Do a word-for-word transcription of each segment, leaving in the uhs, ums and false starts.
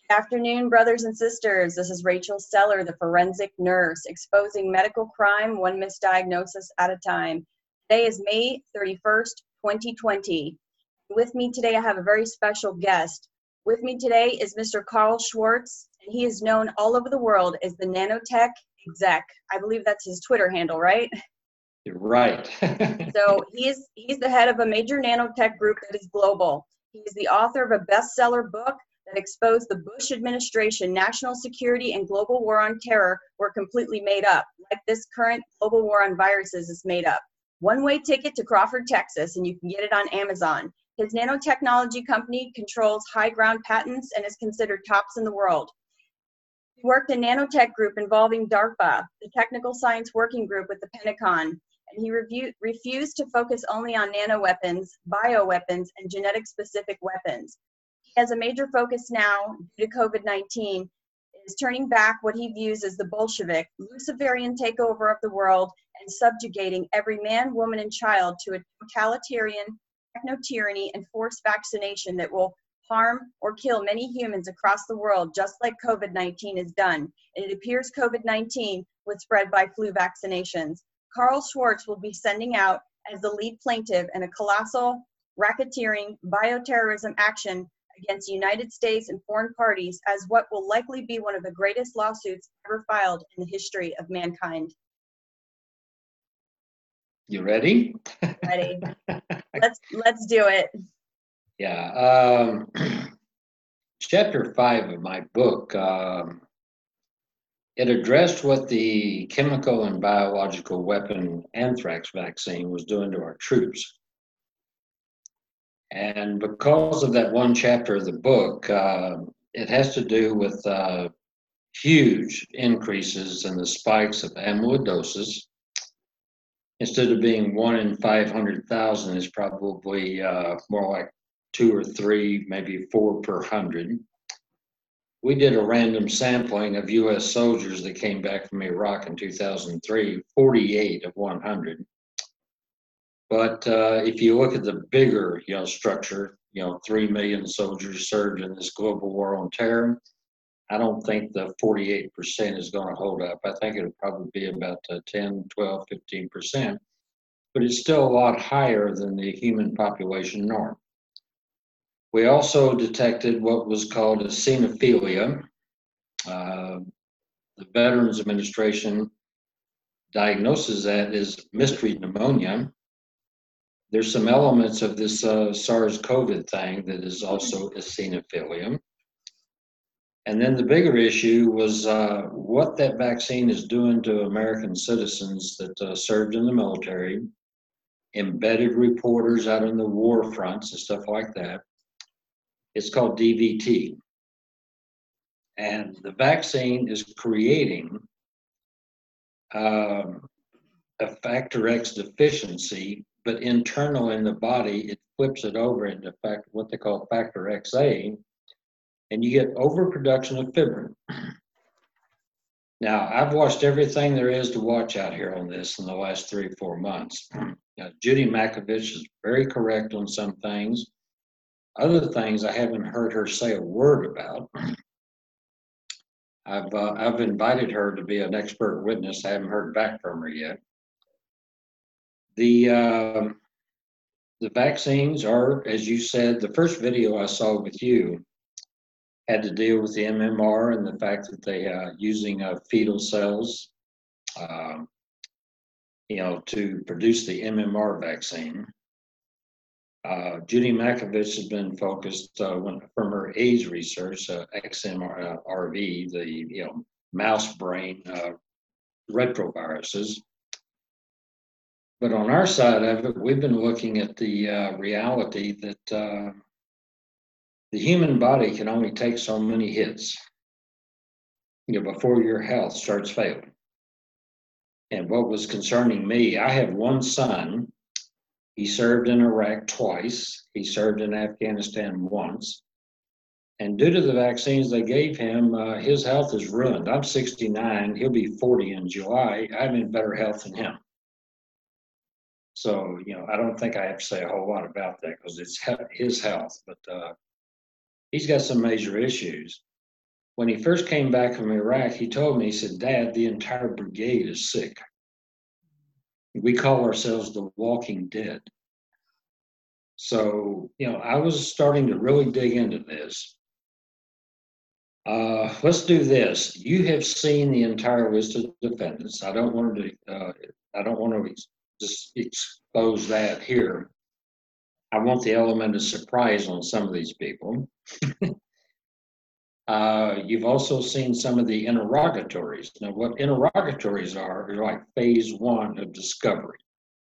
Afternoon, brothers and sisters. This is Rachel Seller, the forensic nurse, exposing medical crime one misdiagnosis at a time. Today is May thirty-first, twenty twenty. With me today, I have a very special guest. With me today is Mister Carl Schwartz, and he is known all over the world as the Nanotech Exec. I believe that's his Twitter handle, right? You're right. So he's he's the head of a major nanotech group that is global. He is the author of a bestseller book that exposed the Bush administration, national security, and global war on terror were completely made up, like this current global war on viruses is made up. One-way ticket to Crawford, Texas, and you can get it on Amazon. His nanotechnology company controls high ground patents and is considered tops in the world. He worked in nanotech group involving DARPA, the Technical Science Working Group with the Pentagon, and he review, refused to focus only on nanoweapons, bioweapons, and genetic-specific weapons. He has a major focus now due to COVID nineteen, is turning back what he views as the Bolshevik, Luciferian takeover of the world and subjugating every man, woman, and child to a totalitarian techno-tyranny and forced vaccination that will harm or kill many humans across the world, just like COVID nineteen has done. And it appears COVID nineteen was spread by flu vaccinations. Carl Schwartz will be sending out as the lead plaintiff in a colossal racketeering bioterrorism action against the United States and foreign parties as what will likely be one of the greatest lawsuits ever filed in the history of mankind. You ready? Ready. Let's let's do it. Yeah. Um, chapter five of my book, um, it addressed what the chemical and biological weapon anthrax vaccine was doing to our troops. And because of that one chapter of the book, uh, it has to do with uh, huge increases in the spikes of amyloidosis. Instead of being one in five hundred thousand, it's probably uh, more like two or three, maybe four per hundred. We did a random sampling of U S soldiers that came back from Iraq in two thousand three, forty-eight of one hundred. But uh, if you look at the bigger, you know, structure, you know, three million soldiers served in this global war on terror, I don't think the forty-eight percent is going to hold up. I think it'll probably be about uh, ten, twelve, fifteen percent, but it's still a lot higher than the human population norm. We also detected what was called eosinophilia. Uh, the Veterans Administration diagnoses that as mystery pneumonia. There's some elements of this uh, SARS-CoV thing that is also eosinophilia. And then the bigger issue was uh, what that vaccine is doing to American citizens that uh, served in the military, embedded reporters out on the war fronts and stuff like that. It's called D V T. And the vaccine is creating um, a factor X deficiency, but internal in the body, it flips it over into fact what they call factor X A, and you get overproduction of fibrin. Now, I've watched everything there is to watch out here on this in the last three or four months. Now, Judy Mikovits is very correct on some things. Other things I haven't heard her say a word about. I've uh, I've invited her to be an expert witness. I haven't heard back from her yet. The uh, the vaccines are, as you said, the first video I saw with you had to deal with the M M R and the fact that they are uh, using uh, fetal cells, um, you know, to produce the M M R vaccine. Uh, Judy Mikovits has been focused uh, when, from her AIDS research, uh, X M R V, the you know mouse brain uh, retroviruses. But on our side of it, we've been looking at the uh, reality that uh, the human body can only take so many hits, you know, before your health starts failing. And what was concerning me, I have one son. He served in Iraq twice. He served in Afghanistan once. And due to the vaccines they gave him, uh, his health is ruined. I'm sixty-nine. He'll be forty in July. I'm in better health than him. So, you know, I don't think I have to say a whole lot about that because it's his health. But uh, he's got some major issues. When he first came back from Iraq, he told me, he said, Dad, the entire brigade is sick. We call ourselves the Walking Dead. So, you know, I was starting to really dig into this. Uh, let's do this. You have seen the entire list of defendants. I don't want to. Uh, I don't want to ex- just expose that here. I want the element of surprise on some of these people. uh, you've also seen some of the interrogatories. Now, what interrogatories are are like phase one of discovery.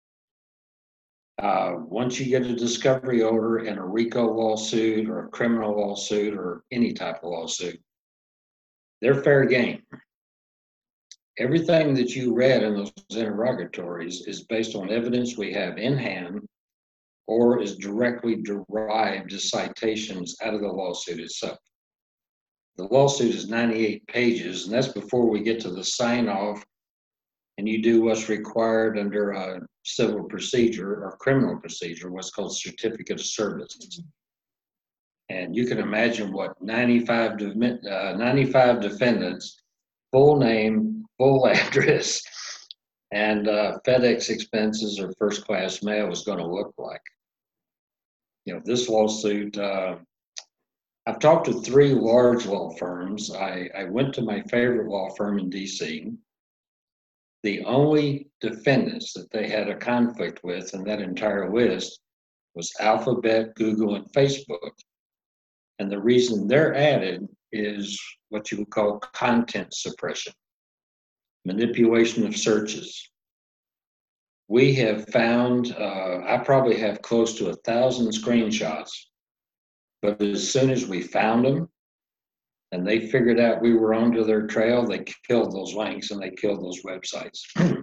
Uh, once you get a discovery order in a RICO lawsuit or a criminal lawsuit or any type of lawsuit, they're fair game. Everything that you read in those interrogatories is based on evidence we have in hand or is directly derived as citations out of the lawsuit itself. The lawsuit is ninety-eight pages, and that's before we get to the sign off and you do what's required under a civil procedure or criminal procedure, what's called certificate of service. And you can imagine what ninety-five, uh, ninety-five defendants, full name, full address, and uh, FedEx expenses or first class mail is going to look like. You know, this lawsuit, uh, I've talked to three large law firms. I, I went to my favorite law firm in D C. The only defendants that they had a conflict with in that entire list was Alphabet, Google, and Facebook. And the reason they're added is what you would call content suppression, manipulation of searches. We have found, uh, I probably have close to a thousand screenshots, but as soon as we found them and they figured out we were onto their trail, they killed those links and they killed those websites.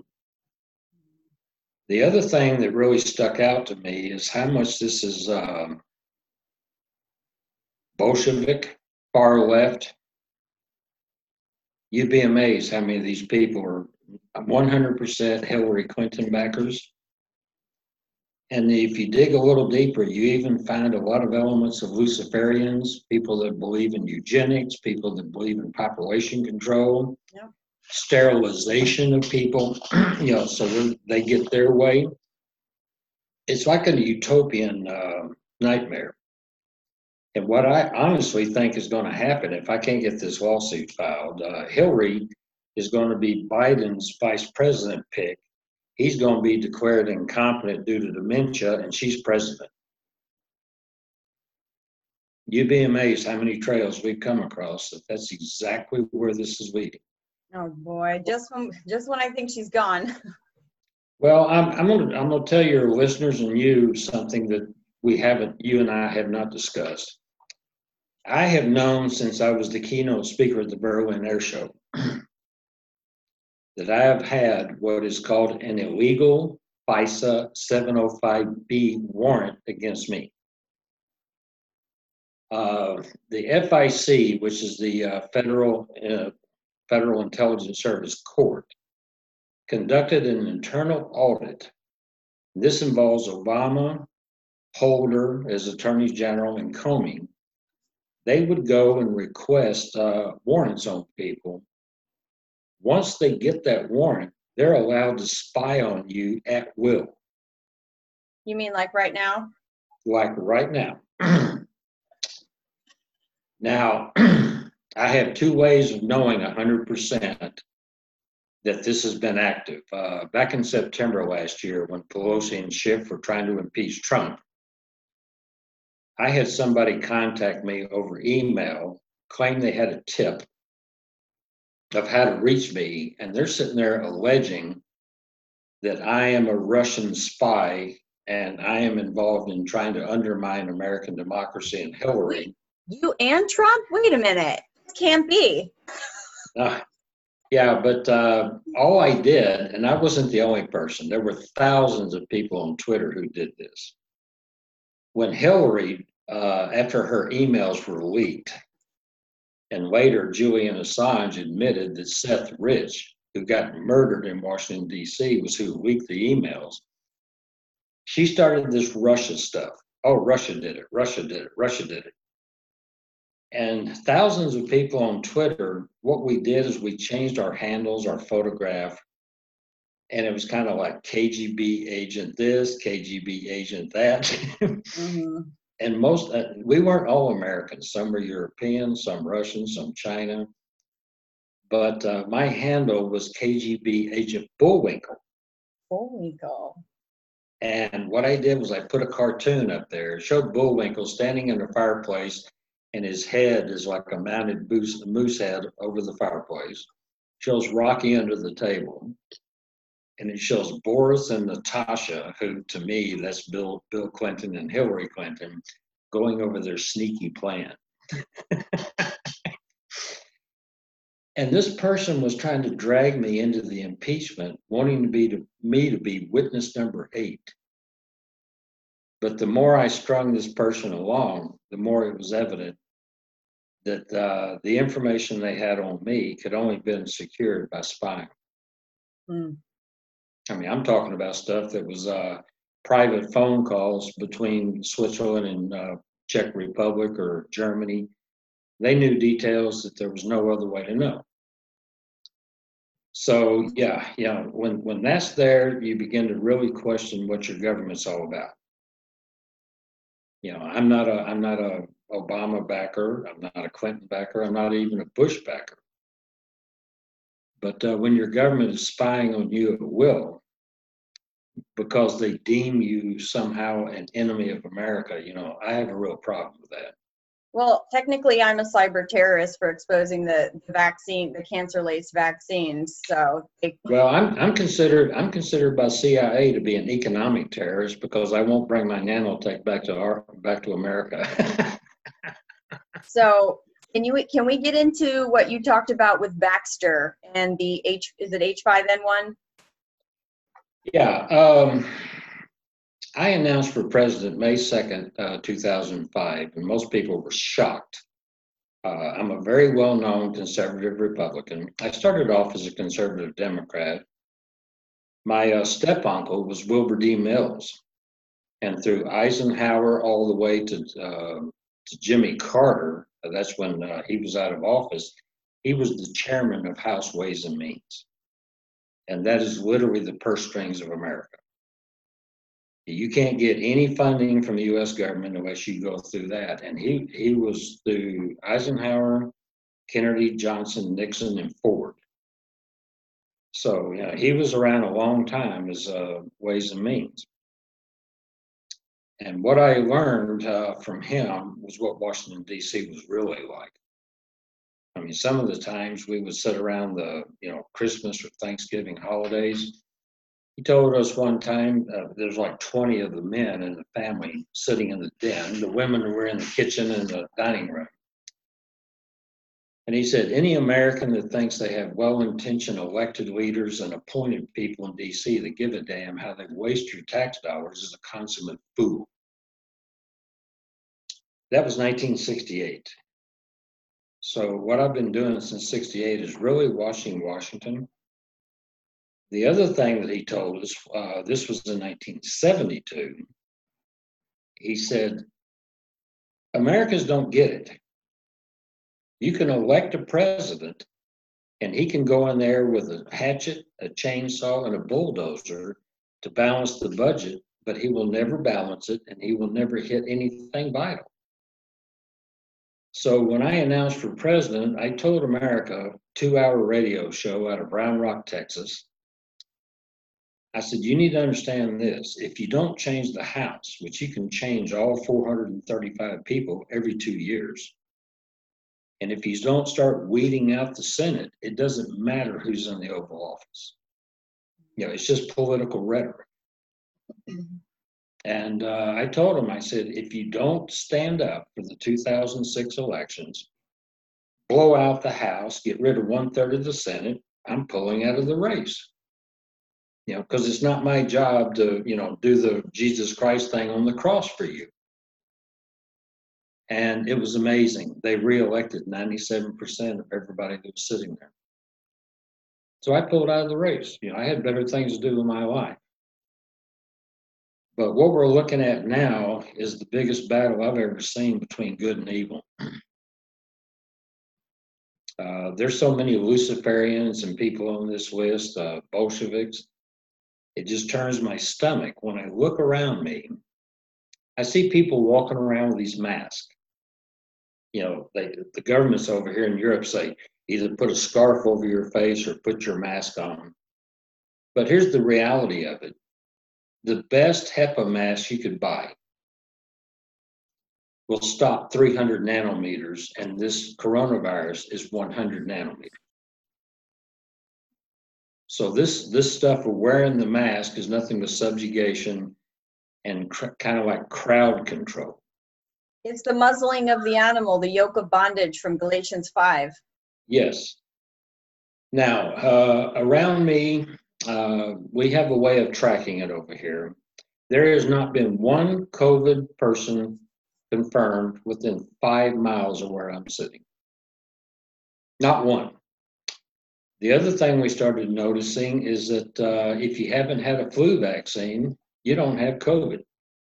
The other thing that really stuck out to me is how much this is um, Bolshevik, far left. You'd be amazed how many of these people are one hundred percent Hillary Clinton backers. And if you dig a little deeper, you even find a lot of elements of Luciferians, people that believe in eugenics, people that believe in population control, yep. sterilization of people, you know, so they get their way. It's like a utopian uh, nightmare. And what I honestly think is going to happen if I can't get this lawsuit filed, uh, Hillary is going to be Biden's vice president pick. He's going to be declared incompetent due to dementia, and she's president. You'd be amazed how many trails we've come across that that's exactly where this is leading. Oh boy, just when just when I think she's gone. Well, I'm I'm gonna I'm gonna tell your listeners and you something that we haven't, you and I have not discussed. I have known since I was the keynote speaker at the Berlin Air Show that I have had what is called an illegal FISA seven oh five B warrant against me. Uh, the F I C, which is the uh, Federal uh, Federal Intelligence Service Court, conducted an internal audit. This involves Obama, Holder as Attorney General, and Comey. They would go and request uh, warrants on people. Once they get that warrant, they're allowed to spy on you at will. You mean like right now? Like right now. Now, I have two ways of knowing one hundred percent that this has been active. Uh, back in September last year, when Pelosi and Schiff were trying to impeach Trump, I had somebody contact me over email, claim they had a tip of how to reach me, and they're sitting there alleging that I am a Russian spy and I am involved in trying to undermine American democracy and Hillary. You and Trump? Wait a minute. This can't be. Uh, yeah, but uh, all I did, and I wasn't the only person, there were thousands of people on Twitter who did this. When Hillary, uh, after her emails were leaked, and later Julian Assange admitted that Seth Rich, who got murdered in Washington, D C, was who leaked the emails, she started this Russia stuff. Oh, Russia did it, Russia did it, Russia did it. And thousands of people on Twitter, what we did is we changed our handles, our photograph, and it was kind of like K G B agent this, K G B agent that. Mm-hmm. And most, uh, we weren't all Americans. Some were European, some Russian, some China. But uh, my handle was K G B agent Bullwinkle. Bullwinkle. And what I did was I put a cartoon up there. It showed Bullwinkle standing in the fireplace, and his head is like a mounted moose, moose head over the fireplace. Shows Rocky under the table. And it shows Boris and Natasha, who to me, that's Bill, Bill Clinton and Hillary Clinton, going over their sneaky plan. And this person was trying to drag me into the impeachment, wanting to be to, me to be witness number eight. But the more I strung this person along, the more it was evident that uh, the information they had on me could only have been secured by spying. Mm. I mean, I'm talking about stuff that was uh, private phone calls between Switzerland and uh, Czech Republic or Germany. They knew details that there was no other way to know. So yeah, yeah, when, when that's there, you begin to really question what your government's all about. You know, I'm not a, I'm not a Obama backer. I'm not a Clinton backer. I'm not even a Bush backer. But uh, when your government is spying on you at will, because they deem you somehow an enemy of America, you know, I have a real problem with that. Well, technically, I'm a cyber terrorist for exposing the, the vaccine, the cancer-laced vaccines. So, they, well, I'm I'm considered I'm considered by C I A to be an economic terrorist because I won't bring my nanotech back to our back to America. so can you can we get into what you talked about with Baxter and the H? Is it H five N one? Yeah. Um, I announced for president May second, uh, two thousand five, and most people were shocked. Uh, I'm a very well-known conservative Republican. I started off as a conservative Democrat. My uh, step-uncle was Wilbur D. Mills, and through Eisenhower all the way to, uh, to Jimmy Carter, uh, that's when uh, he was out of office, he was the chairman of House Ways and Means. And that is literally the purse strings of America. You can't get any funding from the U S government unless you go through that. And he, he was through Eisenhower, Kennedy, Johnson, Nixon, and Ford. So, you know, he was around a long time as uh, Ways and Means. And what I learned uh, from him was what Washington, D C was really like. I mean, some of the times we would sit around the, you know, Christmas or Thanksgiving holidays. He told us one time uh, there's like twenty of the men in the family sitting in the den. The women were in the kitchen and the dining room. And he said, any American that thinks they have well-intentioned elected leaders and appointed people in D C that give a damn how they waste your tax dollars is a consummate fool. That was nineteen sixty-eight. So what I've been doing since sixty-eight is really watching Washington. The other thing that he told us, uh, this was in nineteen seventy-two, he said, Americans don't get it. You can elect a president and he can go in there with a hatchet, a chainsaw, and a bulldozer to balance the budget, but he will never balance it and he will never hit anything vital. So when I announced for president, I told America, two-hour radio show out of Round Rock, Texas, I said, you need to understand this. If you don't change the House, which you can change all four hundred thirty-five people every two years, and if you don't start weeding out the Senate, it doesn't matter who's in the Oval Office. You know, it's just political rhetoric. And uh, I told him, I said, if you don't stand up for the two thousand six elections, blow out the House, get rid of one third of the Senate, I'm pulling out of the race. You know, because it's not my job to, you know, do the Jesus Christ thing on the cross for you. And it was amazing. They reelected ninety-seven percent of everybody that was sitting there. So I pulled out of the race. You know, I had better things to do in my life. But what we're looking at now is the biggest battle I've ever seen between good and evil. Uh, there's so many Luciferians and people on this list, uh, Bolsheviks. It just turns my stomach when I look around me. I see people walking around with these masks. You know, they, the governments over here in Europe say either put a scarf over your face or put your mask on. But here's the reality of it. The best HEPA mask you could buy will stop three hundred nanometers, and this coronavirus is one hundred nanometers. So this, this stuff of wearing the mask is nothing but subjugation and kind of like crowd control. It's the muzzling of the animal, the yoke of bondage from Galatians five. Yes. Now, uh, around me, uh, we have a way of tracking it over here. There has not been one COVID person confirmed within five miles of where I'm sitting. Not one. The other thing we started noticing is that uh, if you haven't had a flu vaccine, you don't have COVID.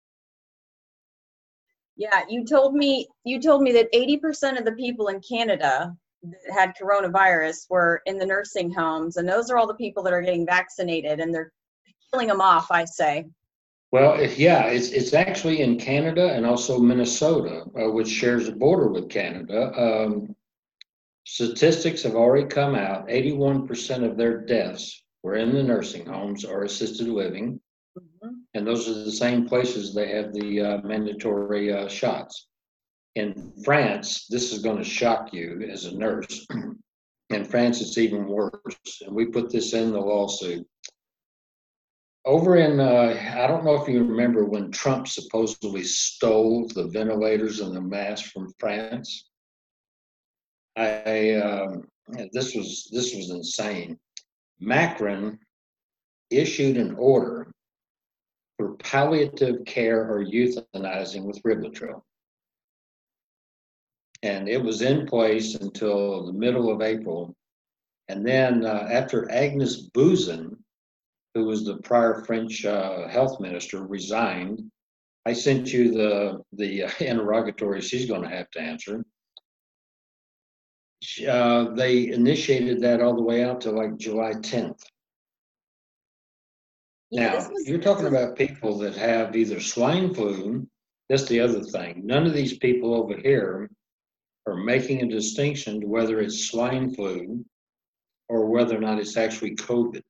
Yeah, you told me you told me that eighty percent of the people in Canada that had coronavirus were in the nursing homes, and those are all the people that are getting vaccinated, and they're killing them off, I say. Well, if, yeah, it's it's actually in Canada and also Minnesota, uh, which shares a border with Canada. Um, statistics have already come out. eighty-one percent of their deaths were in the nursing homes or assisted living. Mm-hmm. And those are the same places they have the uh, mandatory uh, shots. In France, this is going to shock you as a nurse. In France, it's even worse. And we put this in the lawsuit. Over in, uh, I don't know if you remember when Trump supposedly stole the ventilators and the masks from France. I, um, this was this was insane. Macron issued an order for palliative care or euthanizing with Rivotril. And it was in place until the middle of April. And then uh, after Agnes Buzyn, who was the prior French uh, health minister, resigned, I sent you the, the uh, interrogatory she's going to have to answer. Uh, they initiated that all the way out to like July tenth. Yeah, Now, was, you're talking about people that have either swine flu, that's the other thing. None of these people over here are making a distinction to whether it's swine flu or whether or not it's actually COVID.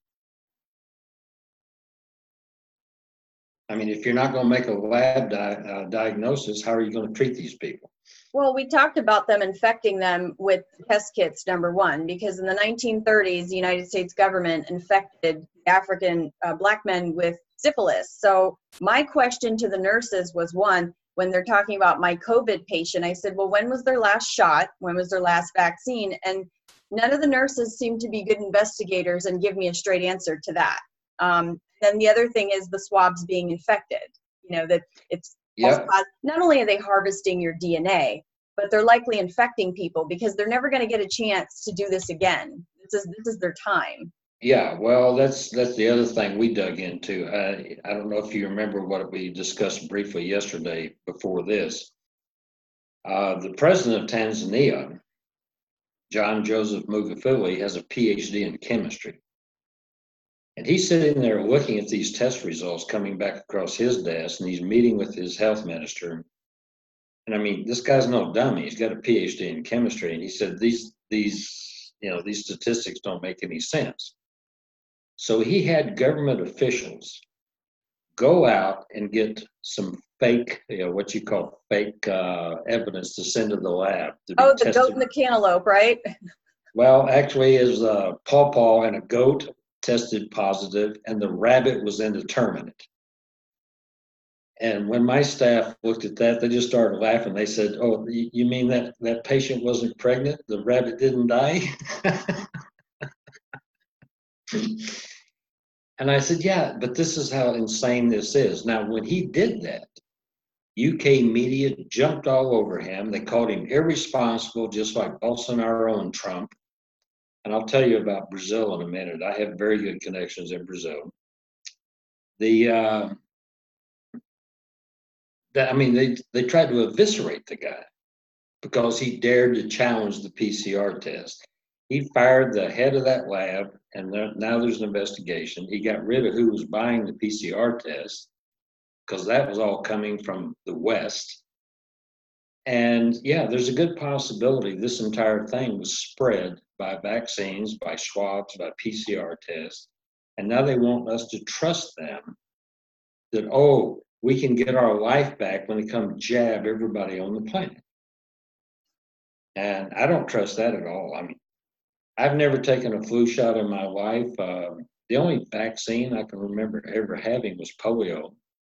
I mean, if you're not going to make a lab di uh, diagnosis, how are you going to treat these people? Well, we talked about them infecting them with test kits, number one, because in the nineteen thirties, the United States government infected African uh, black men with syphilis. So my question to the nurses was, one, when they're talking about my COVID patient, I said, well, when was their last shot? When was their last vaccine? And none of the nurses seemed to be good investigators and give me a straight answer to that. Um, then the other thing is the swabs being infected, you know, that it's Yep. also, not only are they harvesting your D N A, but they're likely infecting people because they're never going to get a chance to do this again. This is, this is their time. Yeah, well, that's that's the other thing we dug into. I, I don't know if you remember what we discussed briefly yesterday before this. Uh, the president of Tanzania, John Joseph Magufuli, has a P H D in chemistry. And he's sitting there looking at these test results coming back across his desk, and he's meeting with his health minister. And I mean, this guy's no dummy. He's got a P H D in chemistry, and he said these these you know these statistics don't make any sense. So he had government officials go out and get some fake, you know, what you call fake uh, evidence to send to the lab. To oh, the tested. goat and the cantaloupe, right? Well, actually, is a pawpaw and a goat tested positive, and the rabbit was indeterminate. And when my staff looked at that, they just started laughing. They said, "Oh, you mean that that patient wasn't pregnant? The rabbit didn't die?" And I said, yeah, but this is how insane this is. Now, when he did that, U K media jumped all over him. They called him irresponsible, just like Bolsonaro and Trump. And I'll tell you about Brazil in a minute. I have very good connections in Brazil. The, uh, that, I mean, they, they tried to eviscerate the guy because he dared to challenge the P C R test. He fired the head of that lab, and there, now there's an investigation. He got rid of who was buying the P C R test because that was all coming from the West. And yeah, there's a good possibility this entire thing was spread by vaccines, by swabs, by P C R tests. And now they want us to trust them that, oh, we can get our life back when they come jab everybody on the planet. And I don't trust that at all. I mean, I've never taken a flu shot in my life. Uh, the only vaccine I can remember ever having was polio.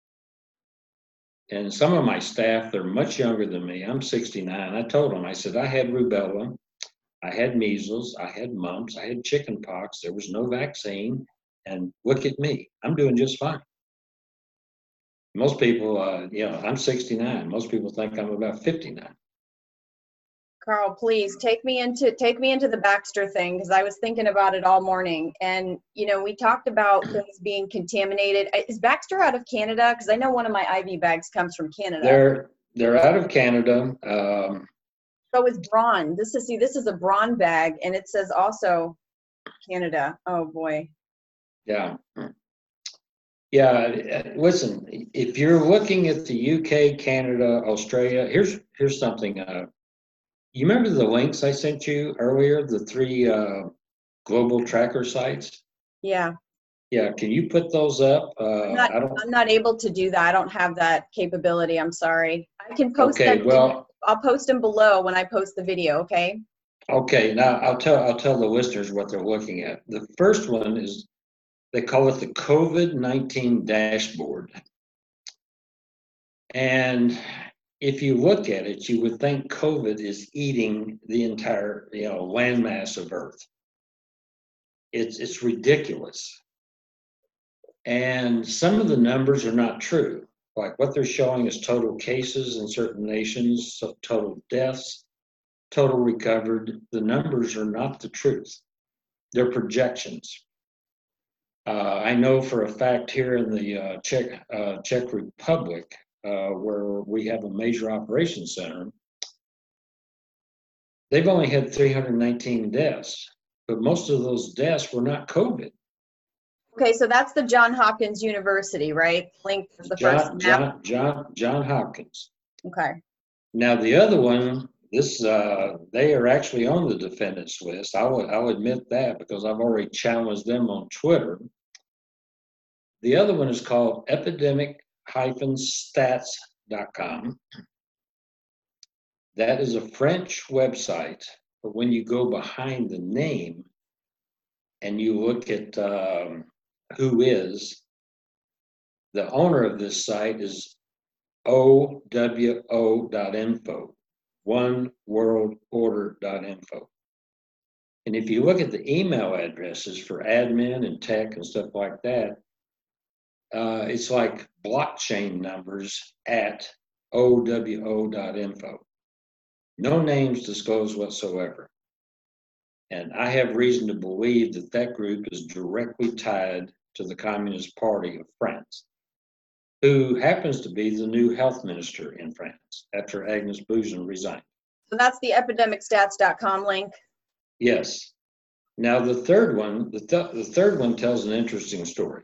And some of my staff, they're much younger than me. I'm sixty-nine. I told them, I said, I had rubella, I had measles, I had mumps, I had chicken pox. There was no vaccine. And look at me, I'm doing just fine. Most people, uh, you know, I'm sixty-nine. Most people think I'm about fifty-nine. Carl, please take me into take me into the Baxter thing, because I was thinking about it all morning. And you know, we talked about things being contaminated. Is Baxter out of Canada? Because I know one of my I V bags comes from Canada. They're they're out of Canada. Um, so is Braun. This is see, this is a Braun bag, and it says also Canada. Oh boy. Yeah. Yeah. Listen, if you're looking at the U K, Canada, Australia, here's here's something. Uh, You remember the links I sent you earlier, the three uh, global tracker sites? Yeah. Yeah, can you put those up? Uh, I'm not, I don't. I'm not able to do that. I don't have that capability. I'm sorry. I can post Okay, them. well, in, I'll post them below when I post the video. Okay. okay. Now I'll tell I'll tell the listeners what they're looking at. The first one is they call it the COVID nineteen dashboard, and if you look at it, you would think COVID is eating the entire, you know, landmass of Earth. It's it's ridiculous. And some of the numbers are not true. Like what they're showing is total cases in certain nations, so total deaths, total recovered. The numbers are not the truth. They're projections. Uh, I know for a fact here in the uh, Czech, uh, Czech Republic, uh, where we have a major operations center, they've only had three hundred nineteen deaths, but most of those deaths were not COVID. Okay, so that's the John Hopkins University, right? Link to the first John, map. John, John, John Hopkins. Okay. Now the other one, this uh, they are actually on the defendants list. I'll I'll admit that because I've already challenged them on Twitter. The other one is called epidemic stats dot com. That is a French website, but when you go behind the name and you look at um, who is, the owner of this site is O W O dot info, one world order dot info. And if you look at the email addresses for admin and tech and stuff like that, uh, it's like blockchain numbers at O W O dot info. No names disclosed whatsoever. And I have reason to believe that that group is directly tied to the Communist Party of France, who happens to be the new health minister in France after Agnes Buzyn resigned. So that's the epidemic stats dot com link. Yes. Now the third one, the, th- the third one tells an interesting story.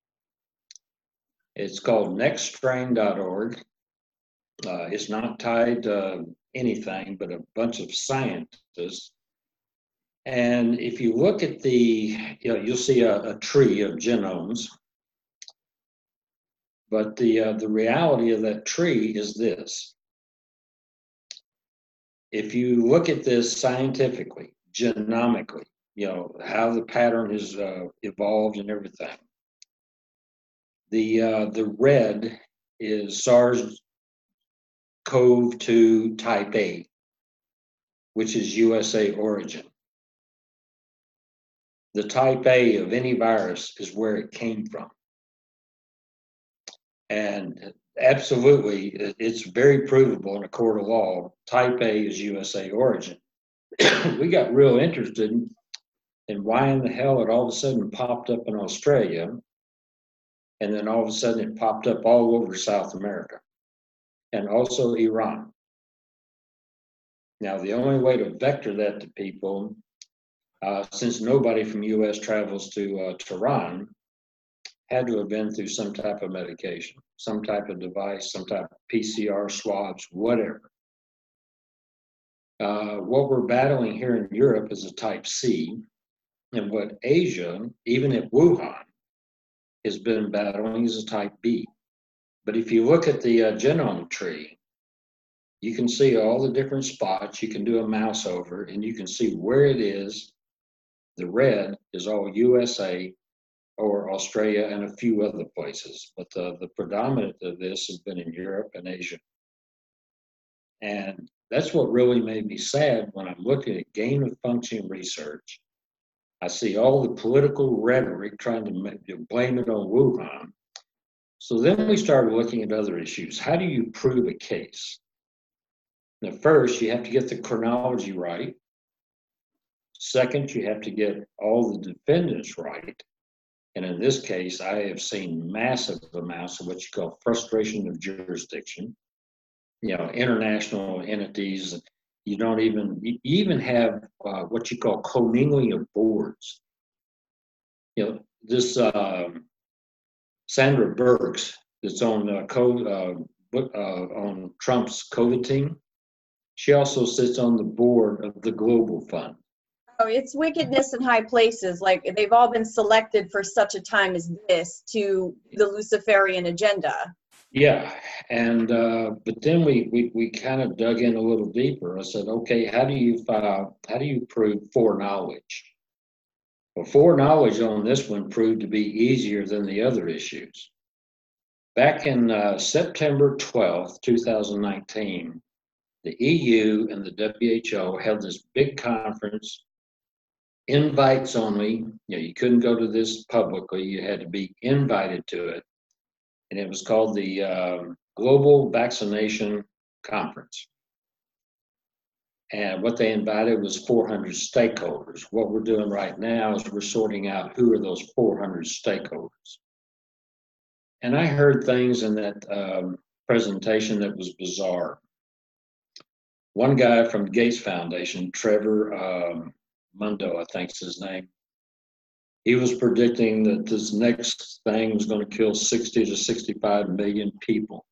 It's called next strain dot org. Uh, it's not tied to anything but a bunch of scientists. And if you look at the, you know, you'll see a, a tree of genomes. But the uh, the reality of that tree is this. If you look at this scientifically, genomically, you know, how the pattern has uh, evolved and everything, the uh, the red is SARS C o V two type A, which is U S A origin. The type A of any virus is where it came from. And absolutely, it's very provable in a court of law. Type A is U S A origin. We got real interested in, in why in the hell it all of a sudden popped up in Australia, and then all of a sudden it popped up all over South America, and also Iran. Now, the only way to vector that to people uh, since nobody from U S travels to uh, Tehran, had to have been through some type of medication, some type of device, some type of P C R swabs, whatever. Uh, what we're battling here in Europe is a type C, and what Asia, even at Wuhan, has been battling is a type B. But if you look at the uh, genome tree, you can see all the different spots. You can do a mouse over, and you can see where it is. The red is all U S A or Australia and a few other places, but the, the predominant of this has been in Europe and Asia. And that's what really made me sad when I'm looking at gain of function research. I see all the political rhetoric trying to, make, to blame it on Wuhan. So then we started looking at other issues. How do you prove a case? Now, first, you have to get the chronology right. Second, you have to get all the defendants right. And in this case, I have seen massive amounts of what you call frustration of jurisdiction. You know, international entities. You don't even you even have uh, what you call commingling of boards. You know, this uh, Sandra Burks that's on uh, co, uh, uh, on Trump's COVID team. She also sits on the board of the Global Fund. Oh, it's wickedness in high places. Like they've all been selected for such a time as this to the Luciferian agenda. Yeah, and uh, but then we we, we kind of dug in a little deeper. I said, okay, how do you file? How do you prove foreknowledge? Well, foreknowledge on this one proved to be easier than the other issues. Back in uh, September twelfth, two thousand nineteen, the E U and the W H O held this big conference. Invites only. You know, you couldn't go to this publicly. You had to be invited to it. And it was called the uh, Global Vaccination Conference. And what they invited was four hundred stakeholders. What we're doing right now is we're sorting out who are those four hundred stakeholders. And I heard things in that um, presentation that was bizarre. One guy from Gates Foundation, Trevor um, Mundo, I think is his name, he was predicting that this next thing was going to kill sixty to sixty-five million people.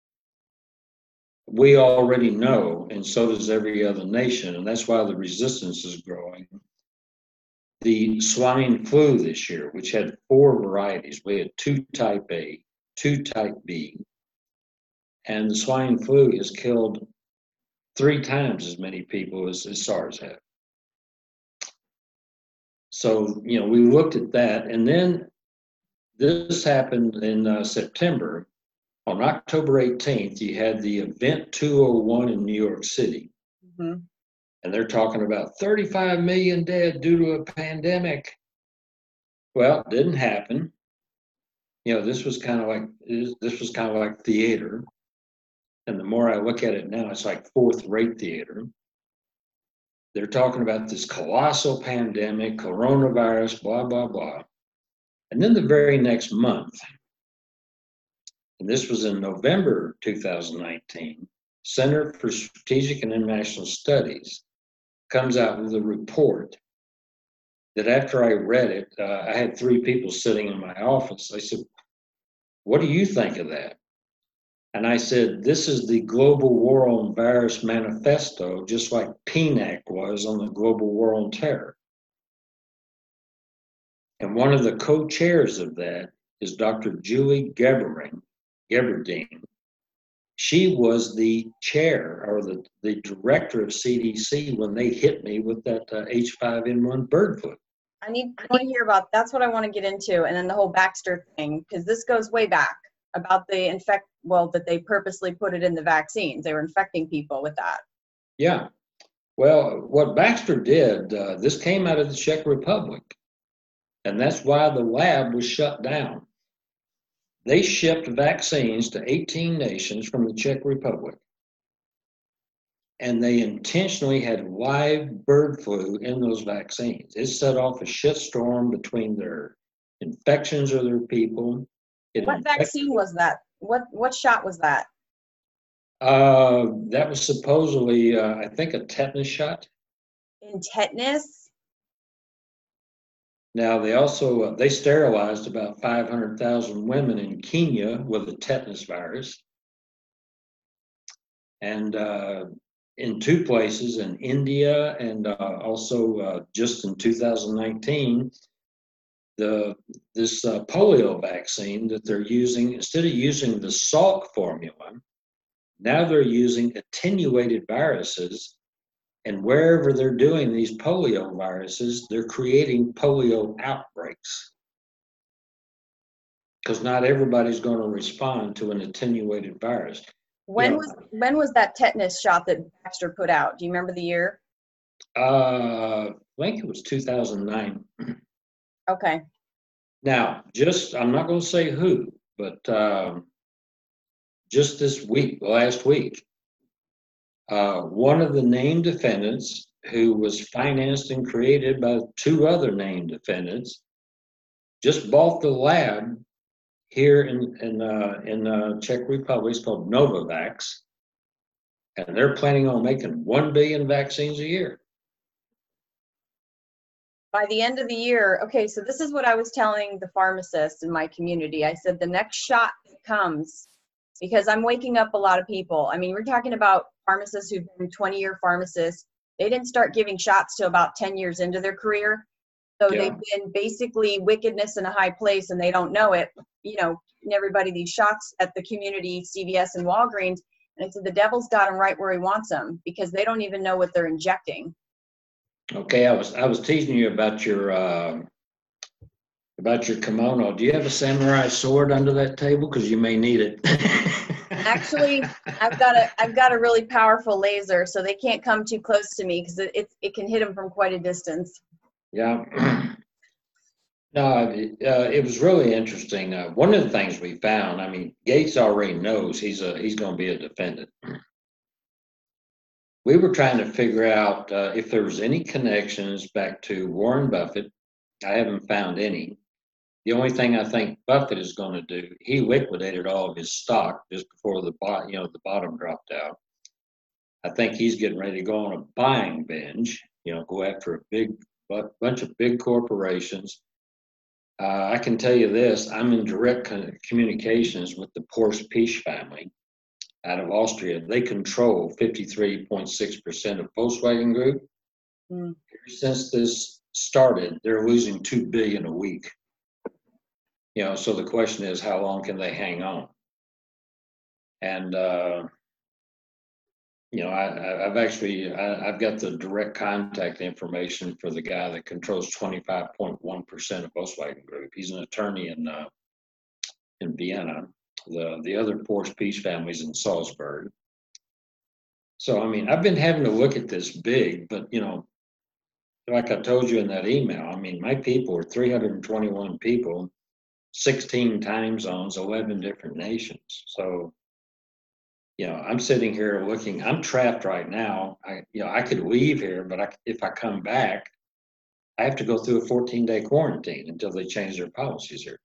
We already know, and so does every other nation, and that's why the resistance is growing. The swine flu this year, which had four varieties, we had two type A, two type B, and the swine flu has killed three times as many people as, as SARS had. So, you know, we looked at that, and then this happened in uh, September. On October eighteenth, you had the Event two oh one in New York City. Mm-hmm. And they're talking about thirty-five million dead due to a pandemic. Well, it didn't happen. You know, this was kind of like, this was kind of like theater. And the more I look at it now, it's like fourth-rate theater. They're talking about this colossal pandemic, coronavirus, blah, blah, blah. And then the very next month, and this was in November two thousand nineteen, Center for Strategic and International Studies comes out with a report that after I read it, uh, I had three people sitting in my office. I said, what do you think of that? And I said, this is the Global War on Virus Manifesto, just like P NAC was on the Global War on Terror. And one of the co-chairs of that is Doctor Julie Geberding. Geberding. She was the chair or the, the director of C D C when they hit me with that uh, H five N one bird flu. I need I want to hear about, that's what I want to get into, and then the whole Baxter thing, because this goes way back about the infect, well, that they purposely put it in the vaccines. They were infecting people with that. Yeah. Well, what Baxter did, uh, this came out of the Czech Republic, and that's why the lab was shut down. They shipped vaccines to eighteen nations from the Czech Republic, and they intentionally had live bird flu in those vaccines. It set off a shitstorm between their infections of their people. It what infected, vaccine was that? What what shot was that? Uh, that was supposedly, uh, I think, a tetanus shot. In tetanus? Now, they also, uh, they sterilized about five hundred thousand women in Kenya with the tetanus virus. And uh, in two places, in India and uh, also uh, just in two thousand nineteen, the this uh, polio vaccine that they're using, instead of using the Salk formula, now they're using attenuated viruses. And wherever they're doing these polio viruses, they're creating polio outbreaks. Because not everybody's going to respond to an attenuated virus. When Yeah. was when was that tetanus shot that Baxter put out? Do you remember the year? Uh, I think it was two thousand nine. Okay. Now, just, I'm not going to say who, but um, just this week, last week, uh, one of the named defendants, who was financed and created by two other named defendants, just bought the lab here in in uh, in uh, Czech Republic. It's called Novavax, and they're planning on making one billion vaccines a year. By the end of the year, okay, so this is what I was telling the pharmacists in my community. I said the next shot that comes, because I'm waking up a lot of people. I mean, we're talking about pharmacists who've been twenty-year pharmacists. They didn't start giving shots till about ten years into their career. So Yeah. they've been basically wickedness in a high place and they don't know it. You know, giving everybody these shots at the community, C V S and Walgreens. And I said the devil's got them right where he wants them, because they don't even know what they're injecting. Okay, I was I was teasing you about your uh, about your kimono. Do you have a samurai sword under that table? Because you may need it. Actually, I've got a I've got a really powerful laser, so they can't come too close to me because it it, it can hit them from quite a distance. Yeah. No, it, uh, it was really interesting. Uh, one of the things we found, I mean, Gates already knows he's a he's going to be a defendant. We were trying to figure out uh, if there was any connections back to Warren Buffett. I haven't found any. The only thing I think Buffett is going to do, he liquidated all of his stock just before the bottom, you know, the bottom dropped out. I think he's getting ready to go on a buying binge, you know, go after a big bunch of big corporations. Uh, I can tell you this, I'm in direct communications with the Porsche family out of Austria. They control fifty-three point six percent of Volkswagen Group. Mm. Since this started, they're losing two billion dollars a week. You know, so the question is, how long can they hang on? And, uh, you know, I, I've actually, I, I've got the direct contact information for the guy that controls twenty-five point one percent of Volkswagen Group. He's an attorney in uh, in Vienna. The the other Porsche Peach family's in Salzburg. So, I mean, I've been having to look at this big, but, you know, like I told you in that email, I mean, my people are three hundred twenty-one people, sixteen time zones, eleven different nations. So, you know, I'm sitting here looking, I'm trapped right now. I, you know, I could leave here, but I, if I come back, I have to go through a fourteen day quarantine until they change their policies here.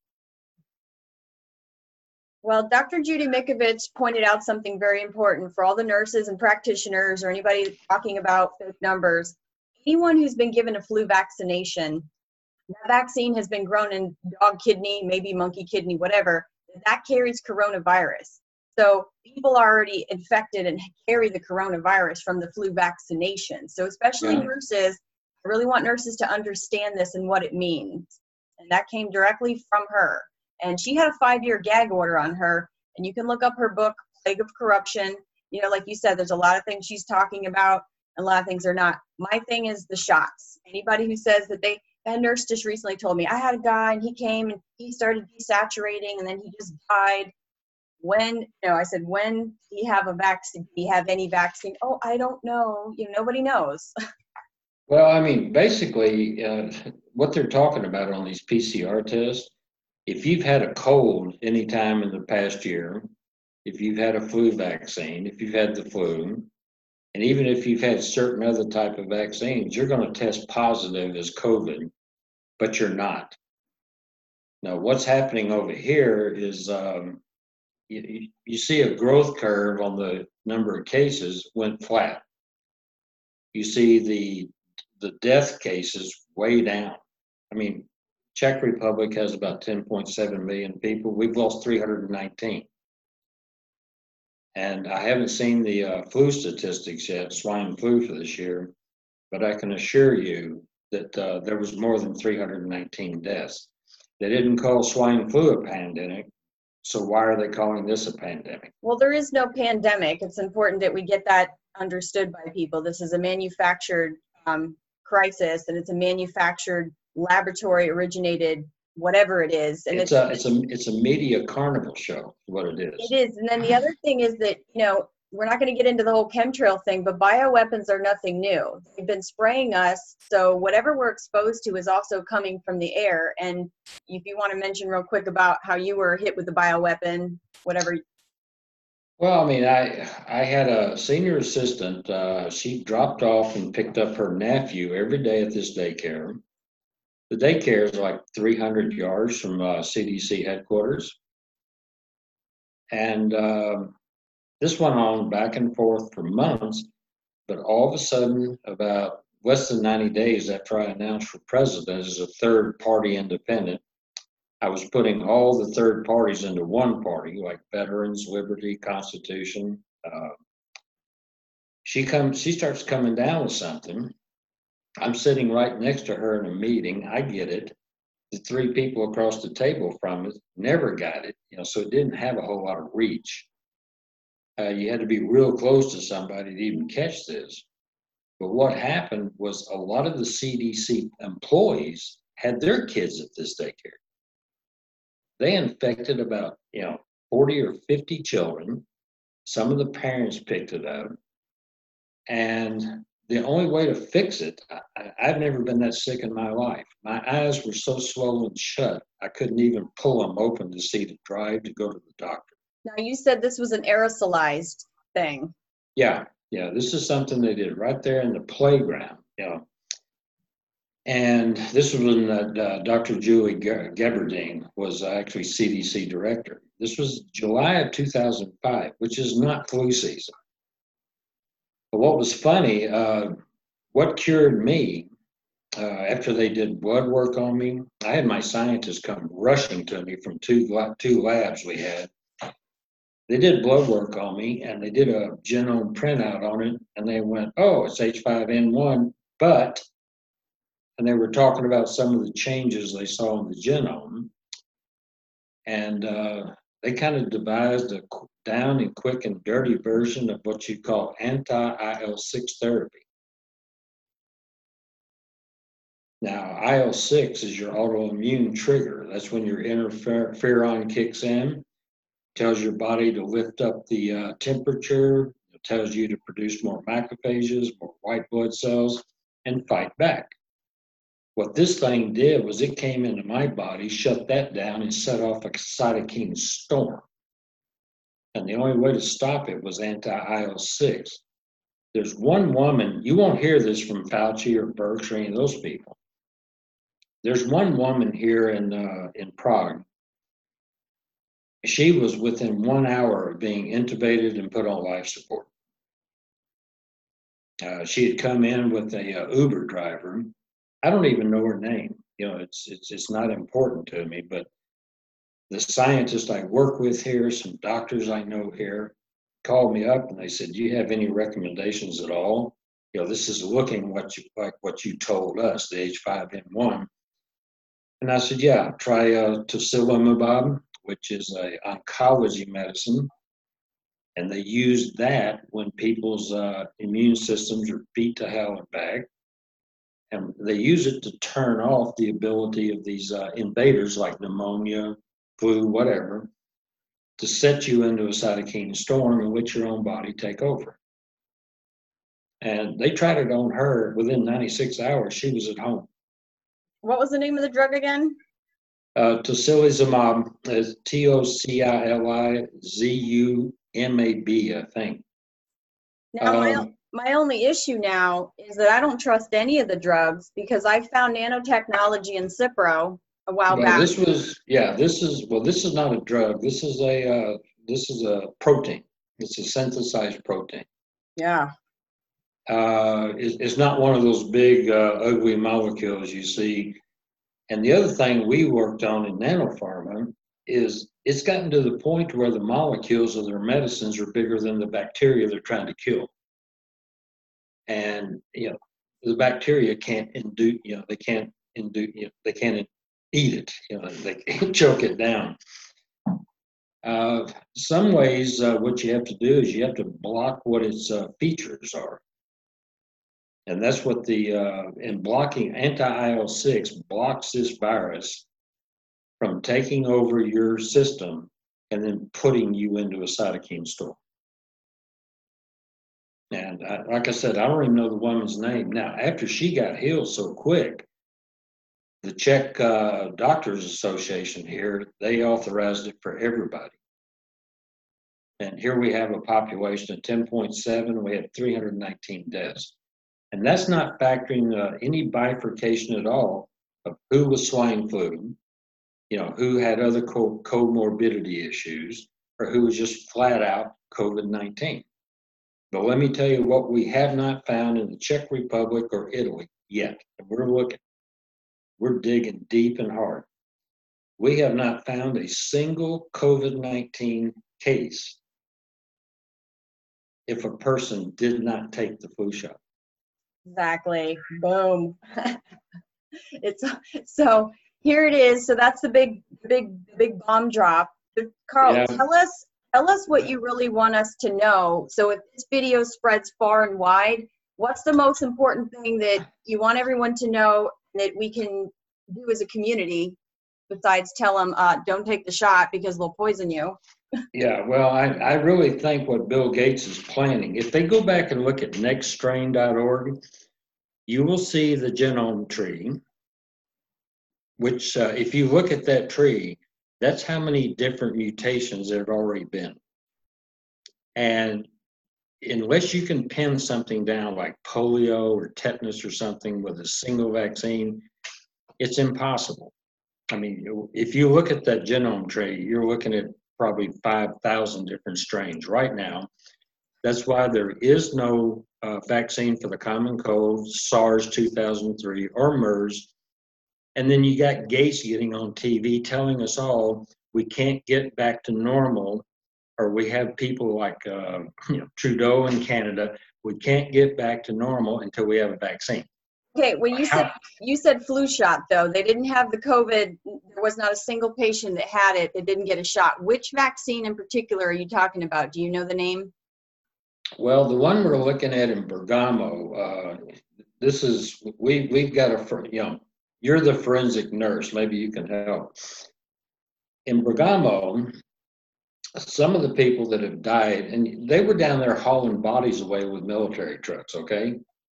Well, Doctor Judy Mikovits pointed out something very important for all the nurses and practitioners or anybody talking about fake numbers. Anyone who's been given a flu vaccination, that vaccine has been grown in dog kidney, maybe monkey kidney, whatever, that carries coronavirus. So people are already infected and carry the coronavirus from the flu vaccination. So especially yeah. nurses, I really want nurses to understand this and what it means. And that came directly from her. And she had a five-year gag order on her. And you can look up her book, Plague of Corruption. You know, like you said, there's a lot of things she's talking about, and a lot of things are not. My thing is the shots. Anybody who says that they, a nurse just recently told me, I had a guy and he came and he started desaturating and then he just died. When, you know, I said, when do you have a vaccine? Do you have any vaccine? Oh, I don't know. You know, nobody knows. Well, I mean, basically, uh, what they're talking about on these P C R tests, if you've had a cold any time in the past year, if you've had a flu vaccine, if you've had the flu, and even if you've had certain other type of vaccines, you're going to test positive as COVID, but you're not. Now, what's happening over here is um, you, you see a growth curve on the number of cases went flat. You see the the death cases way down. I mean, Czech Republic has about ten point seven million people. We've lost three hundred nineteen. And I haven't seen the uh, flu statistics yet, swine flu for this year, but I can assure you that uh, there was more than three hundred nineteen deaths. They didn't call swine flu a pandemic, so why are they calling this a pandemic? Well, there is no pandemic. It's important that we get that understood by people. This is a manufactured um, crisis, and it's a manufactured, laboratory originated, whatever it is. And it's, it's a it's a it's a media carnival show, what it is. It is. And then the other thing is that, you know, we're not going to get into the whole chemtrail thing, but bioweapons are nothing new. They've been spraying us, so whatever we're exposed to is also coming from the air. And if you want to mention real quick about how you were hit with the bioweapon, whatever. Well, I mean, I I had a senior assistant. Uh, she dropped off and picked up her nephew every day at this daycare. The daycare is like three hundred yards from uh, C D C headquarters. And uh, this went on back and forth for months, but all of a sudden, about less than ninety days after I announced for president as a third party independent, I was putting all the third parties into one party, like Veterans, Liberty, Constitution. Uh, she comes, she starts coming down with something. I'm sitting right next to her in a meeting. I get it. The three people across the table from it never got it, you know, so it didn't have a whole lot of reach. Uh, you had to be real close to somebody to even catch this. But what happened was a lot of the C D C employees had their kids at this daycare. They infected about, you know, forty or fifty children. Some of the parents picked it up. And the only way to fix it, I, I've never been that sick in my life. My eyes were so swollen shut, I couldn't even pull them open to see the drive to go to the doctor. Now, you said this was an aerosolized thing. Yeah, yeah, this is something they did right there in the playground, you know. And this was when uh, uh, Doctor Julie Geberding was actually C D C director. This was July of two thousand five, which is not flu season. But what was funny, uh, what cured me, uh, after they did blood work on me, I had my scientists come rushing to me from two, two labs we had. They did blood work on me, and they did a genome printout on it, and they went, oh, it's H five N one, but, and they were talking about some of the changes they saw in the genome, and uh, they kind of devised a down and quick and dirty version of what you call anti-I L six therapy. Now, I L six is your autoimmune trigger. That's when your interferon kicks in, tells your body to lift up the uh, temperature, it tells you to produce more macrophages, more white blood cells, and fight back. What this thing did was it came into my body, shut that down, and set off a cytokine storm. And the only way to stop it was anti-I L six. There's one woman, you won't hear this from Fauci or Birx or any of those people. There's one woman here in uh, in Prague. She was within one hour of being intubated and put on life support. Uh, she had come in with a uh, Uber driver. I don't even know her name. You know, it's it's it's not important to me, but the scientists I work with here, some doctors I know here, called me up and they said, do you have any recommendations at all? You know, this is looking what you, like what you told us, the H five N one. And I said, yeah, try uh, tocilizumab, which is a oncology medicine. And they use that when people's uh, immune systems are beat to hell and back. And they use it to turn off the ability of these uh, invaders like pneumonia, flu, whatever, to set you into a cytokine storm in which your own body take over. And they tried it on her. Within ninety-six hours, she was at home. What was the name of the drug again? Uh, tocilizumab, is T O C I L I Z U M A B, I think. Now, my, Um, my only issue now is that I don't trust any of the drugs because I found nanotechnology in Cipro a while well, back. this was, yeah, this is, well, this is not a drug. This is a, uh, this is a protein. It's a synthesized protein. Yeah. Uh, it, it's not one of those big, uh, ugly molecules you see. And the other thing we worked on in nanopharma is it's gotten to the point where the molecules of their medicines are bigger than the bacteria they're trying to kill. And, you know, the bacteria can't induce, you know, they can't induce, you know, they can't eat it, you know, they can't choke it down. Uh, some ways, uh, what you have to do is you have to block what its uh, features are. And that's what the, uh, in blocking anti-I L six blocks this virus from taking over your system and then putting you into a cytokine storm. And I, like I said, I don't even know the woman's name. Now, after she got healed so quick, the Czech uh, Doctors Association here, they authorized it for everybody. And here we have a population of ten point seven, we had three hundred nineteen deaths. And that's not factoring uh, any bifurcation at all of who was swine flu, you know, who had other co comorbidity issues, or who was just flat out COVID nineteen. But let me tell you what we have not found in the Czech Republic or Italy yet. And we're looking, we're digging deep and hard. We have not found a single COVID nineteen case if a person did not take the flu shot. Exactly. Boom. It's so here it is. So that's the big, big, big bomb drop. Carl, Yeah. tell us, tell us what you really want us to know. So if this video spreads far and wide, what's the most important thing that you want everyone to know that we can do as a community besides tell them, uh, don't take the shot because they'll poison you? Yeah, well, I, I really think what Bill Gates is planning, if they go back and look at next strain dot org, you will see the genome tree, which uh, if you look at that tree, that's how many different mutations there have already been. And unless you can pin something down like polio or tetanus or something with a single vaccine, it's impossible. I mean, if you look at that genome tree, you're looking at probably five thousand different strains right now. That's why there is no uh, vaccine for the common cold, SARS two thousand three, or MERS. And then you got Gates getting on T V telling us all we can't get back to normal, or we have people like uh, you know, Trudeau in Canada, we can't get back to normal until we have a vaccine. Okay, when you said you said flu shot though, they didn't have the COVID. There was not a single patient that had it that didn't get a shot. Which vaccine in particular are you talking about? Do you know the name? Well, the one we're looking at in Bergamo, uh, this is we we've got a you know you're the forensic nurse. Maybe you can help. In Bergamo, some of the people that have died, and they were down there hauling bodies away with military trucks. Okay.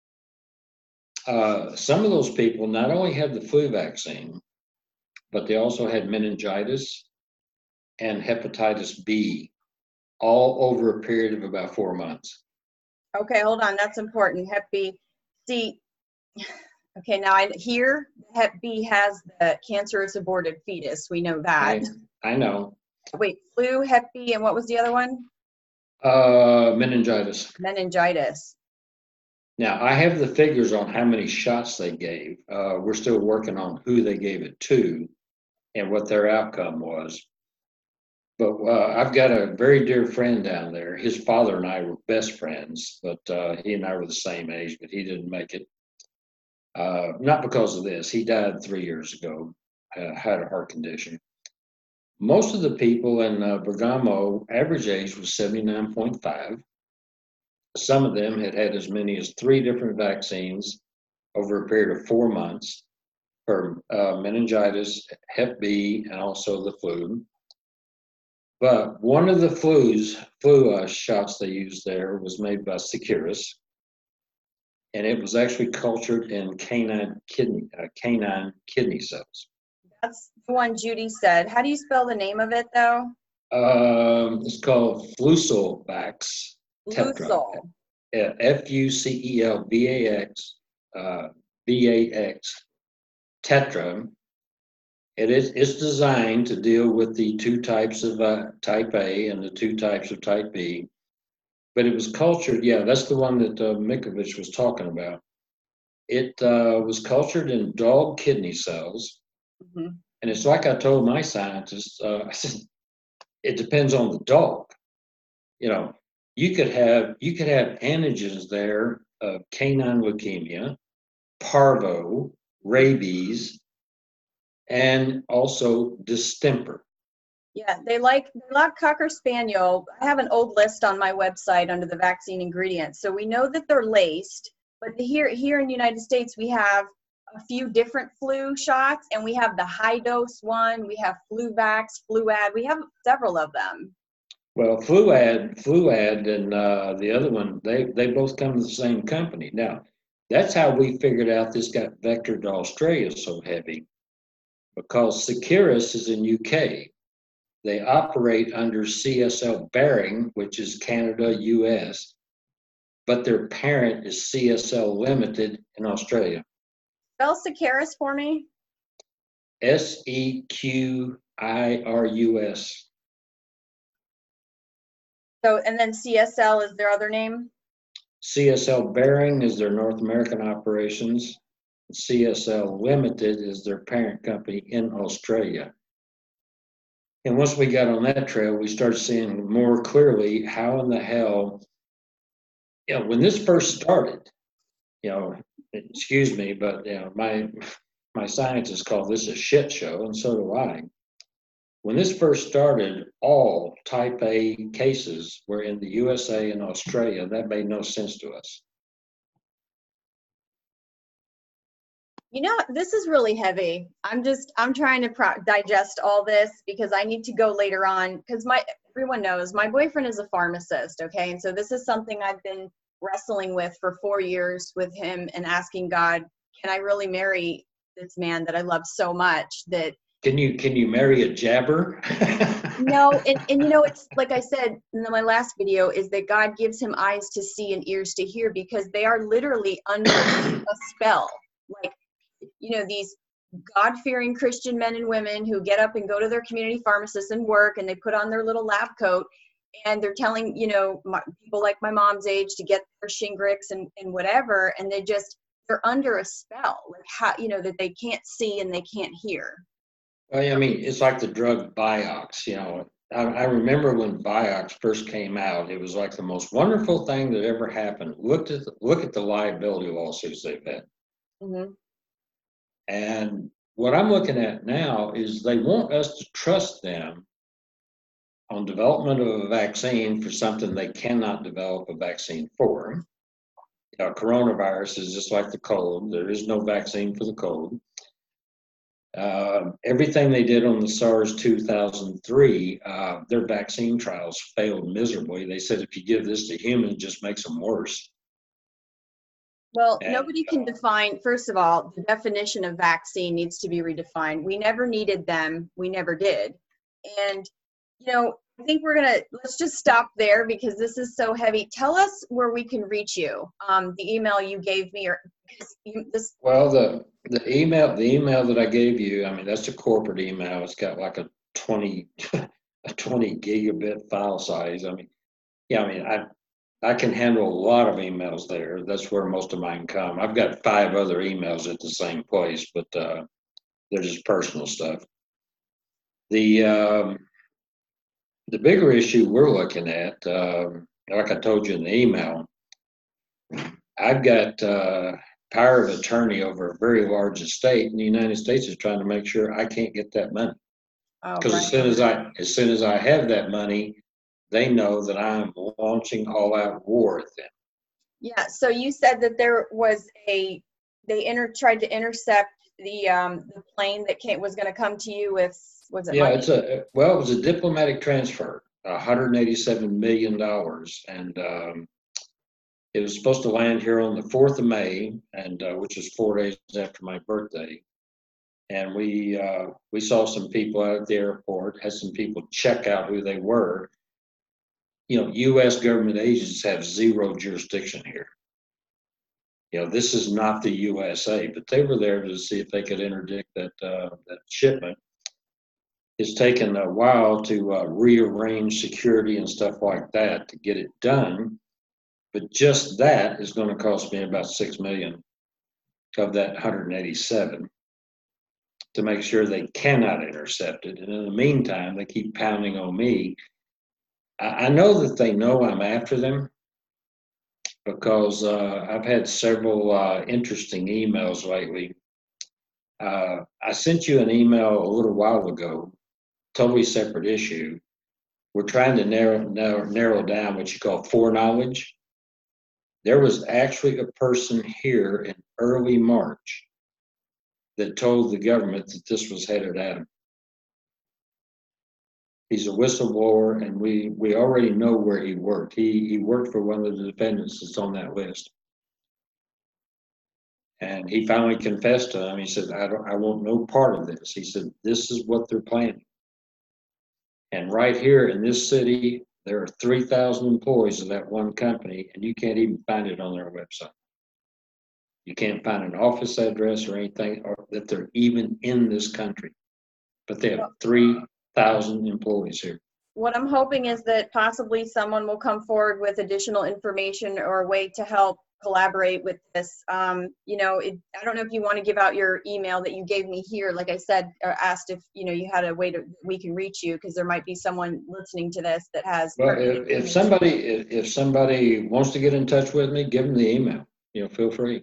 Uh, some of those people not only had the flu vaccine, but they also had meningitis and hepatitis B, all over a period of about four months. Okay, hold on. That's important. Hep B. See, okay, now I here Hep B has the cancerous aborted fetus. We know that. I, I know. Wait, flu, Hep B, and what was the other one? Uh, meningitis. Meningitis. Now, I have the figures on how many shots they gave. Uh, we're still working on who they gave it to and what their outcome was. But uh, I've got a very dear friend down there. His father and I were best friends, but uh, he and I were the same age, but he didn't make it. Uh, not because of this. He died three years ago, uh, had a heart condition. Most of the people in uh, Bergamo, average age was seventy-nine point five. Some of them had had as many as three different vaccines over a period of four months for uh, meningitis, Hep B, and also the flu. But one of the flus, flu uh, shots they used there was made by Seqirus, and it was actually cultured in canine kidney, uh, canine kidney cells. That's the one Judy said. How do you spell the name of it though? Um, it's called Flucelvax. Flucel. F U C E L V A X, uh, V A X, tetra. It is it's designed to deal with the two types of uh, type A and the two types of type B. But it was cultured, yeah, that's the one that uh, Mikovich was talking about. It uh, was cultured in dog kidney cells, Mhm. And it's like I told my scientists, uh, I said, it depends on the dog. You know, you could have you could have antigens there of canine leukemia, parvo, rabies, and also distemper. Yeah, they like they like Cocker Spaniel. I have an old list on my website under the vaccine ingredients. So we know that they're laced, but the, here here in the United States we have a few different flu shots, and we have the high dose one. We have Fluvax, Fluad. We have several of them. Well, Fluad, Fluad, and uh, the other one, they they both come from the same company. Now, that's how we figured out this got vectored to Australia so heavy, because Seqirus is in U K. They operate under C S L Behring, which is Canada, U S, but their parent is C S L Limited in Australia. Spell Seqirus for me. S E Q I R U S. So, and then C S L is their other name? C S L Behring is their North American operations. C S L Limited is their parent company in Australia. And once we got on that trail, we started seeing more clearly how in the hell, you know, when this first started, you know, excuse me, but you know, my my scientists call this a shit show, and so do I. When this first started, all type A cases were in the U S A and Australia. That made no sense to us. You know, this is really heavy. I'm just, I'm trying to pro- digest all this because I need to go later on because my, everyone knows my boyfriend is a pharmacist. Okay. And so this is something I've been wrestling with for four years with him and asking God, can I really marry this man that I love so much that Can you can you marry a jabber? no, and, and you know, it's like I said in my last video is that God gives him eyes to see and ears to hear because they are literally under a spell. Like, you know, these God-fearing Christian men and women who get up and go to their community pharmacists and work and they put on their little lab coat and they're telling, you know, my, people like my mom's age to get their Shingrix and, and whatever. And they just, they're under a spell, like how, you know, that they can't see and they can't hear. Well, I mean, it's like the drug Vioxx. You know, I, I remember when Vioxx first came out, it was like the most wonderful thing that ever happened. Look at the, look at the liability lawsuits they've had. Mm-hmm. And what I'm looking at now is they want us to trust them on development of a vaccine for something they cannot develop a vaccine for. You know, coronavirus is just like the cold. There is no vaccine for the cold. Uh, everything they did on the SARS two thousand three, uh, their vaccine trials failed miserably. They said if you give this to humans, it just makes them worse. Well, And nobody can define, first of all, the definition of vaccine needs to be redefined. We never needed them. We never did. And, you know, I think we're going to, let's just stop there because this is so heavy. Tell us where we can reach you. Um, the email you gave me or you, this. well, the the email the email that I gave you, I mean, that's a corporate email. It's got like a twenty a twenty gigabit file size. I mean, yeah, I mean, I I can handle a lot of emails there. That's where most of mine come. I've got five other emails at the same place, but uh, they're just personal stuff. The um, the bigger issue we're looking at, um, like I told you in the email, I've got uh, power of attorney over a very large estate, and the United States is trying to make sure I can't get that money. Oh, Because right. as soon as I as soon as I have that money, they know that I'm launching all-out war at them. Yeah. So you said that there was a, they inter, tried to intercept the, um, the plane that came, was going to come to you with, was it Yeah, money? it's a well, it was a diplomatic transfer, one hundred eighty-seven million dollars, and um, it was supposed to land here on the fourth of May, and uh, which is four days after my birthday. And we uh, we saw some people out at the airport, had some people check out who they were. You know, U S government agents have zero jurisdiction here. You know, this is not the U S A, but they were there to see if they could interdict that uh, that shipment. It's taken a while to uh, rearrange security and stuff like that to get it done, but just that is going to cost me about six million of that one hundred eighty-seven. to make sure they cannot intercept it. And in the meantime, they keep pounding on me. I, I know that they know I'm after them because uh, I've had several uh, interesting emails lately. Uh, I sent you an email a little while ago, totally separate issue. We're trying to narrow, narrow, narrow down what you call foreknowledge. There was actually a person here in early March that told the government that this was headed at him. He's a whistleblower, and we, we already know where he worked. He, he worked for one of the defendants that's on that list. And he finally confessed to him. He said, I, don't, I want no part of this. He said, this is what they're planning. And right here in this city, there are three thousand employees of that one company, and you can't even find it on their website. You can't find an office address or anything, or that they're even in this country. But they have three thousand employees here. What I'm hoping is that possibly someone will come forward with additional information or a way to help collaborate with this. Um, you know, it, I don't know if you want to give out your email that you gave me here. Like I said, or asked if, you know, you had a way to, we can reach you, because there might be someone listening to this that has. Well, if, if somebody, if, if somebody wants to get in touch with me, give them the email, you know, feel free.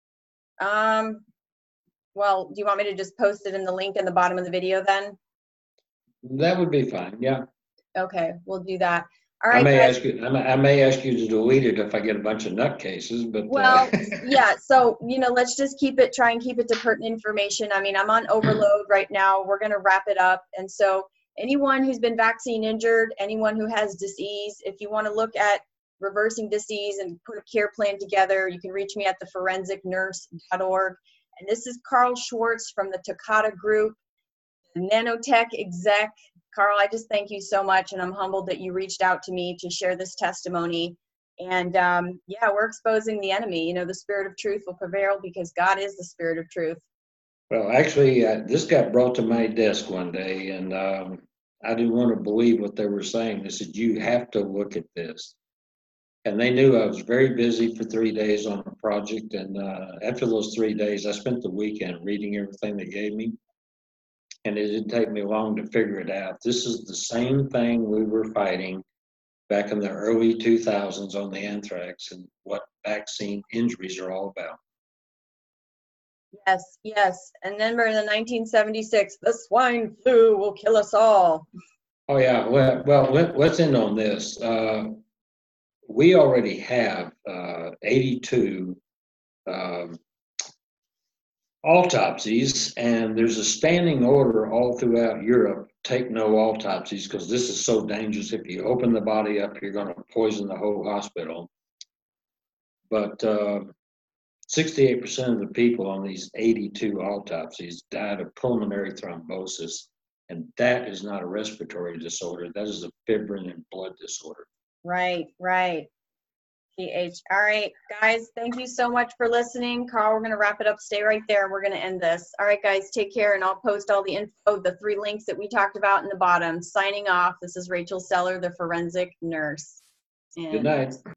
Um, well, do you want me to just post it in the link in the bottom of the video then? That would be fine, yeah. Okay, we'll do that. All right, I may guys. ask you. I may, I may ask you to delete it if I get a bunch of nutcases. But well, uh, yeah. So you know, let's just keep it. Try and keep it to pertinent information. I mean, I'm on overload right now. We're gonna wrap it up. And so, anyone who's been vaccine injured, anyone who has disease, if you want to look at reversing disease and put a care plan together, you can reach me at the forensic nurse dot org. And this is Carl Schwartz from the Takata Group, nanotech exec. Carl, I just thank you so much, and I'm humbled that you reached out to me to share this testimony. And um, yeah, we're exposing the enemy. You know, the spirit of truth will prevail because God is the spirit of truth. well, actually, uh, this got brought to my desk one day, and um, I didn't want to believe what they were saying. They said, you have to look at this. And they knew I was very busy for three days on a project. And uh, after those three days, I spent the weekend reading everything they gave me. And it didn't take me long to figure it out. This is the same thing we were fighting back in the early two thousands on the anthrax and what vaccine injuries are all about. Yes, yes. And remember in the nineteen seventy-six, the swine flu will kill us all. Oh, yeah. Well, well let, let's end on this. Uh, we already have uh, eighty-two um, autopsies, and there's a standing order all throughout Europe, take no autopsies, because this is so dangerous. If you open the body up, you're going to poison the whole hospital. But uh, sixty-eight percent of the people on these eighty-two autopsies died of pulmonary thrombosis, and that is not a respiratory disorder. That is a fibrin and blood disorder. Right, right. P H. All right, guys, thank you so much for listening. Carl, we're going to wrap it up. Stay right there. We're going to end this. All right, guys, take care, and I'll post all the info, the three links that we talked about in the bottom. Signing off, this is Rachel Seller, the forensic nurse. And good night.